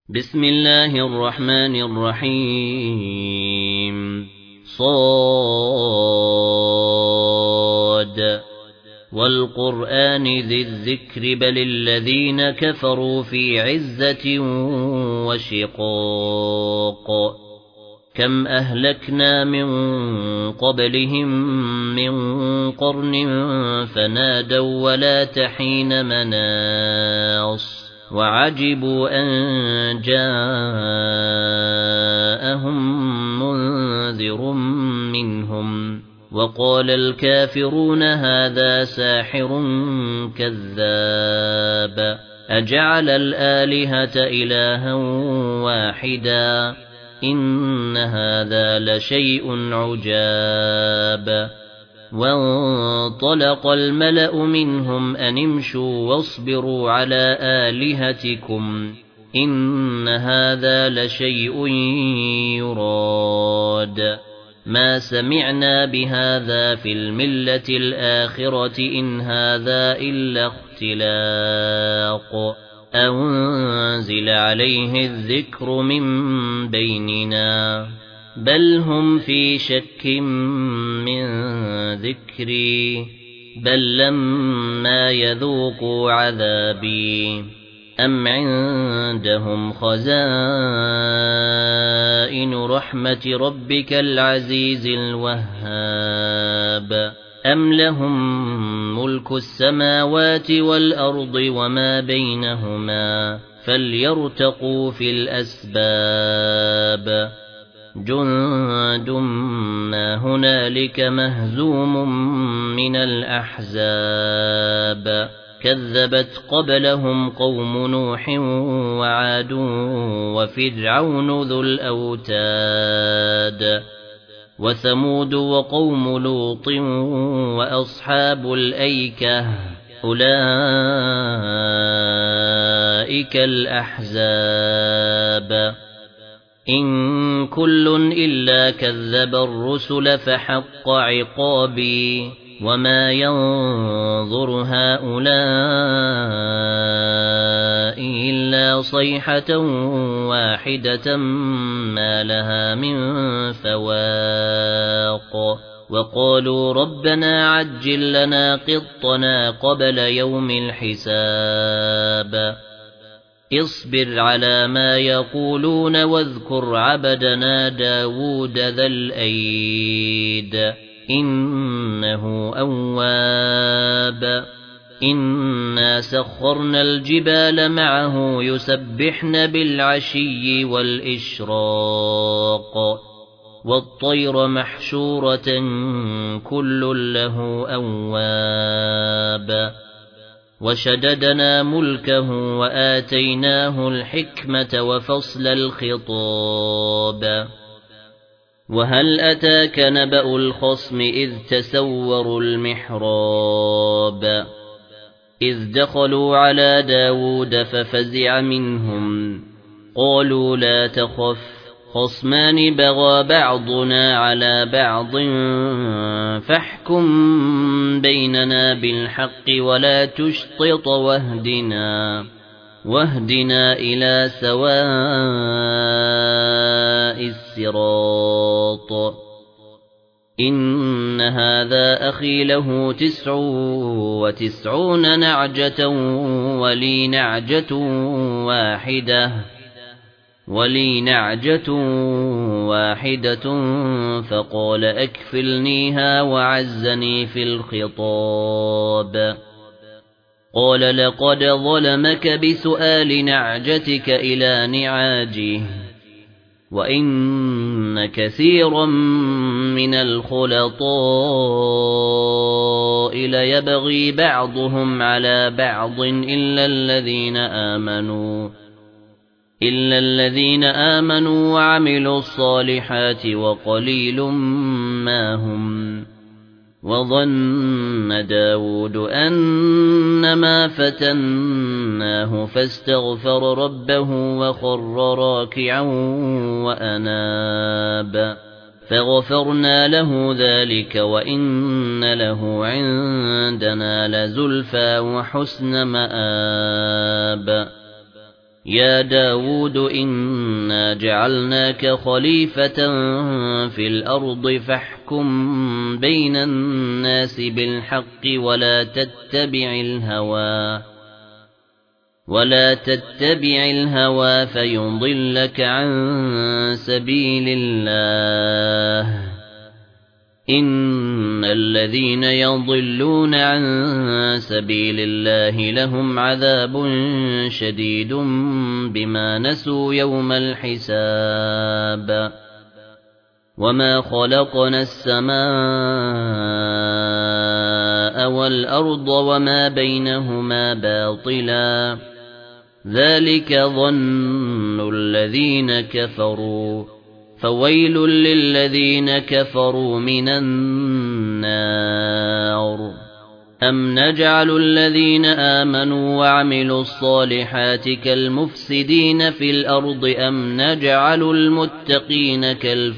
بسم الله الرحمن الرحيم صاد والقرآن ذي الذكر بل الذين كفروا في عزة وشقاق كم أهلكنا من قبلهم من قرن فنادوا ولا تحين مناص وعجبوا أن جاءهم منذر منهم وقال الكافرون هذا ساحر كذاب أجعل الآلهة إلها واحدا إن هذا لشيء عجاب وانطلق الملأ منهم أن امشوا واصبروا على آلهتكم إن هذا لشيء يراد ما سمعنا بهذا في الملة الآخرة إن هذا إلا اختلاق أنزل عليه الذكر من بيننا بل هم في شك من ذكري بل لما يذوقوا عذابي أم عندهم خزائن رحمة ربك العزيز الوهاب أم لهم ملك السماوات والأرض وما بينهما فليرتقوا في الأسباب جند ما هنالك مهزوم من الأحزاب كذبت قبلهم قوم نوح وعاد وفرعون ذو الأوتاد وثمود وقوم لوط وأصحاب الأيكة أولئك الأحزاب إن كل إلا كذب الرسل فحق عقابي وما ينظر هؤلاء إلا صيحة واحدة ما لها من فواق وقالوا ربنا عجل لنا قطنا قبل يوم الحساب اصبر على ما يقولون واذكر عبدنا داود ذا الأيد إنه أواب إنا سخرنا الجبال معه يسبحن بالعشي والإشراق والطير محشورة كل له أواب وشددنا ملكه وآتيناه الحكمة وفصل الخطاب وهل أتاك نبأ الخصم إذ تسوروا المحراب إذ دخلوا على داود ففزع منهم قالوا لا تخف خصمان بغى بعضنا على بعض فاحكم بيننا بالحق ولا تشطط واهدنا إلى سواء الصراط إن هذا أخي له 99 نعجة ولي نعجة واحدة فقال أكفلنيها وعزني في الخطاب قال لقد ظلمك بسؤال نعجتك إلى نعاجه وإن كثيرا من الخلطاء ليبغي بعضهم على بعض إلا الذين آمنوا وعملوا الصالحات وقليل ما هم وظن داود أنما فتناه فاستغفر ربه وخر راكعا وأناب فغفرنا له ذلك وإن له عندنا لزلفى وحسن مآب يا داود إنا جعلناك خليفة في الأرض فاحكم بين الناس بالحق ولا تتبع الهوى فيضلك عن سبيل الله إن الذين يضلون عن سبيل الله لهم عذاب شديد بما نسوا يوم الحساب وما خلقنا السماء والأرض وما بينهما باطلا ذلك ظن الذين كفروا فويل للذين كفروا من النار أم نجعل الذين آمنوا وعملوا الصالحات كالمفسدين في الأرض أم نجعل المتقين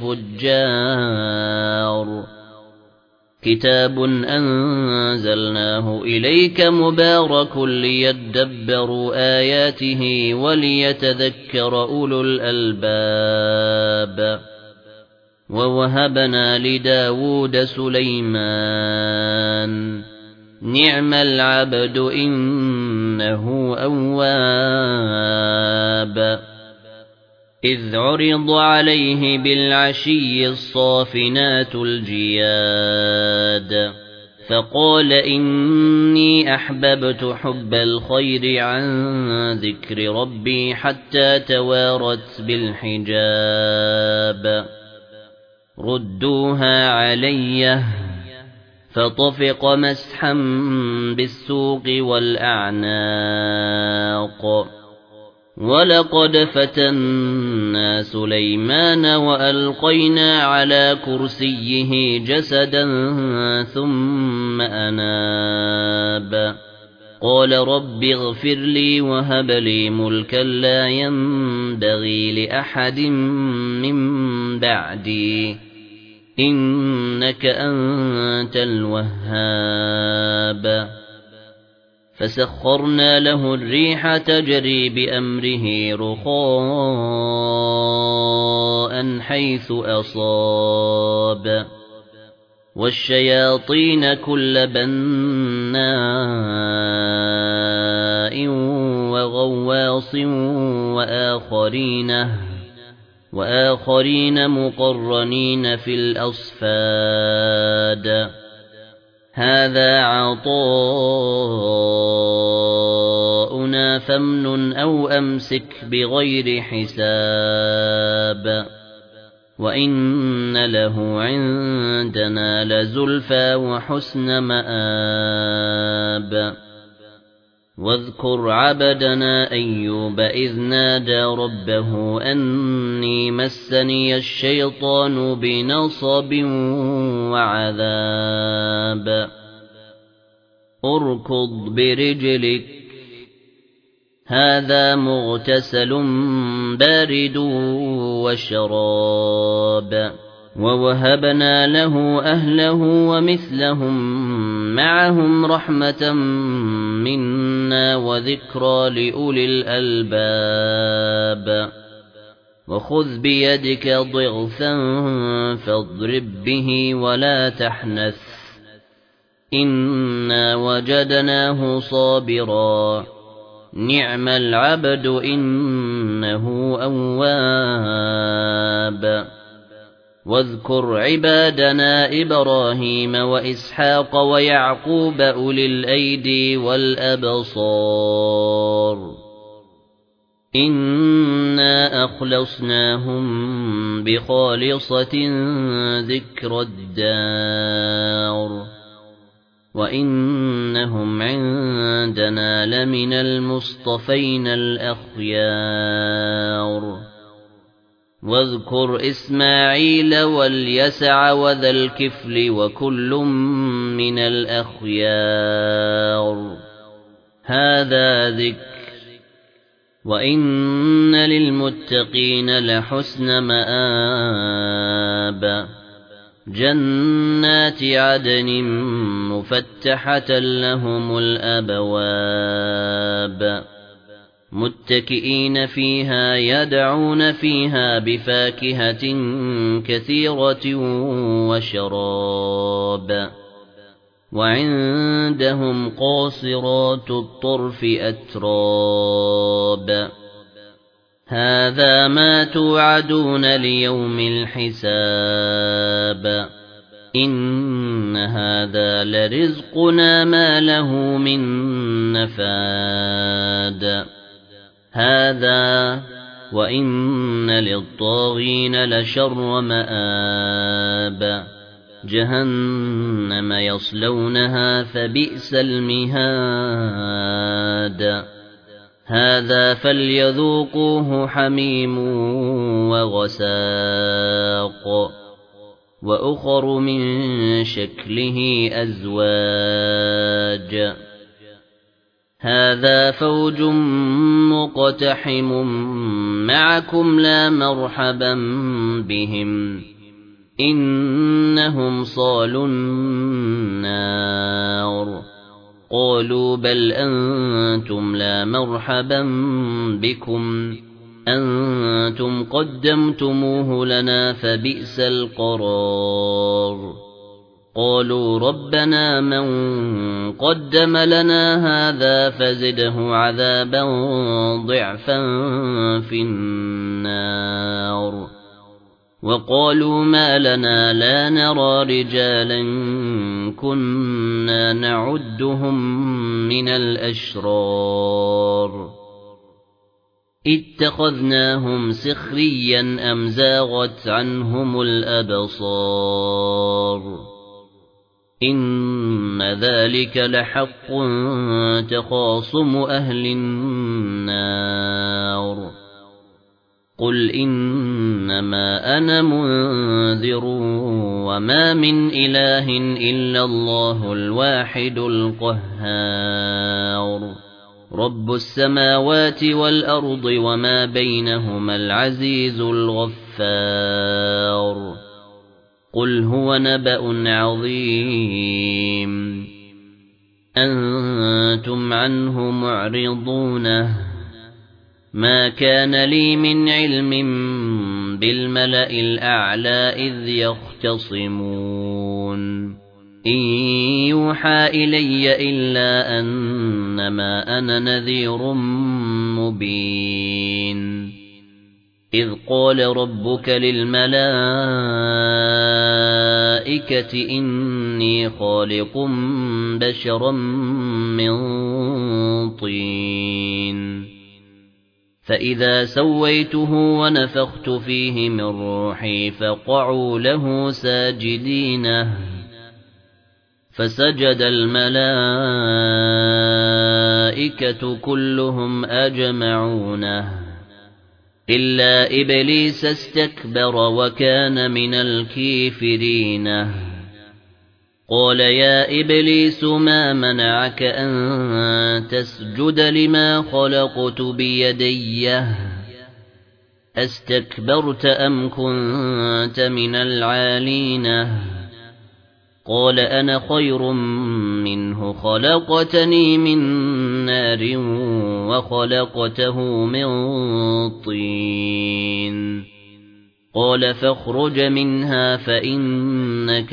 كالفجار كتاب أنزلناه إليك مبارك ليدبروا آياته وليتذكر أولو الألباب ووهبنا لداود سليمان نعم العبد إنه أواب إذ عرض عليه بالعشي الصافنات الجياد فقال إني أحببت حب الخير عن ذكر ربي حتى توارت بالحجاب ردوها علي فطفق مسحا بالسوق والأعناق ولقد فتنا سليمان وألقينا على كرسيه جسدا ثم أناب قال رب اغفر لي وهب لي ملكا لا ينبغي لأحد من بعدي إنك أنت الوهاب فسخرنا له الريح تجري بأمره رخاء حيث أصاب والشياطين كل بناء وغواص وآخرين مقرنين في الأصفاد هذا عطاؤنا فامنن أو أمسك بغير حساب وإن له عندنا لزلفى وحسن مآب واذكر عبدنا أيوب إذ نادى ربه أني مسني الشيطان بنصب وعذاب اركض برجلك هذا مغتسل بارد وشراب ووهبنا له أهله ومثلهم معهم رحمة منا وذكرى لأولي الألباب وخذ بيدك ضغثا فاضرب به ولا تحنث إنا وجدناه صابرا نعم العبد إنه أواب واذكر عبادنا إبراهيم وإسحاق ويعقوب أولي الأيدي والأبصار إنا أخلصناهم بخالصة ذكر الدار وإنهم عندنا لمن المصطفين الأخيار واذكر إسماعيل واليسع وذا الكفل وكل من الأخيار هذا ذكر وإن للمتقين لحسن مآب جنات عدن مفتحة لهم الأبواب متكئين فيها يدعون فيها بفاكهة كثيرة وشراب وعندهم قاصرات الطرف أتراب هذا ما توعدون ليوم الحساب إن هذا لرزقنا ما له من نفاد هذا وإن للطاغين لشر مآب جهنم يصلونها فبئس المهاد هذا فليذوقوه حميم وغساق وأخر من شكله أزواج هذا فوج مقتحم معكم لا مرحبا بهم إنهم صالوا النار قالوا بل أنتم لا مرحبا بكم أنتم قدمتموه لنا فبئس القرار قالوا ربنا من قدم لنا هذا فزده عذابا ضعفا في النار وقالوا ما لنا لا نرى رجالا كنا نعدهم من الأشرار اتخذناهم سخريا أم زاغت عنهم الأبصار إن ذلك لحق تخاصم أهل النار قل إنما أنا منذر وما من إله إلا الله الواحد القهار رب السماوات والأرض وما بينهما العزيز الغفار قل هو نبأ عظيم أنتم عنه معرضون ما كان لي من علم بالملأ الأعلى إذ يختصمون إن يوحى إلي إلا أنما أنا نذير مبين إذ قال ربك للملائكة إني خالق بشرا من طين فإذا سويته ونفخت فيه من روحي فقعوا له ساجدين فسجد الملائكة كلهم أجمعون إلا إبليس استكبر وكان من الكافرين قال يا إبليس ما منعك أن تسجد لما خلقت بيدي أستكبرت أم كنت من العالين قال أنا خير منه خلقتني من نار وخلقته من طين قال فاخرج منها فإنك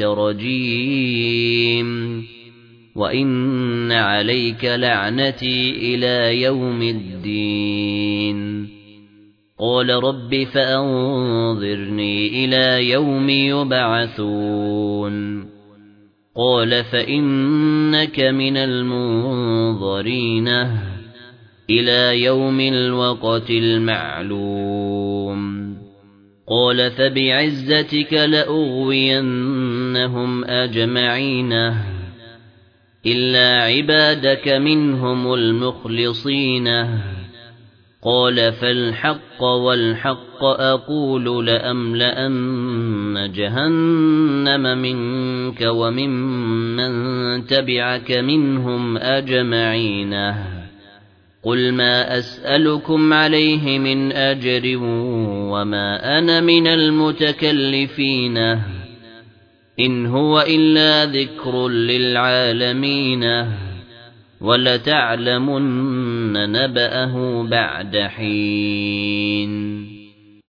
رجيم وإن عليك لعنتي إلى يوم الدين قال رب فأنظرني إلى يوم يبعثون قال فإنك من المنظرين إلى يوم الوقت المعلوم قال فبعزتك لأغوينهم أجمعين إلا عبادك منهم المخلصين قال فالحق والحق أقول لأملأن جهنم منك وممن تبعك منهم أجمعين قل ما أسألكم عليه من أجر وما أنا من المتكلفين إن هو إلا ذكر للعالمين ولتعلمن نبأه بعد حين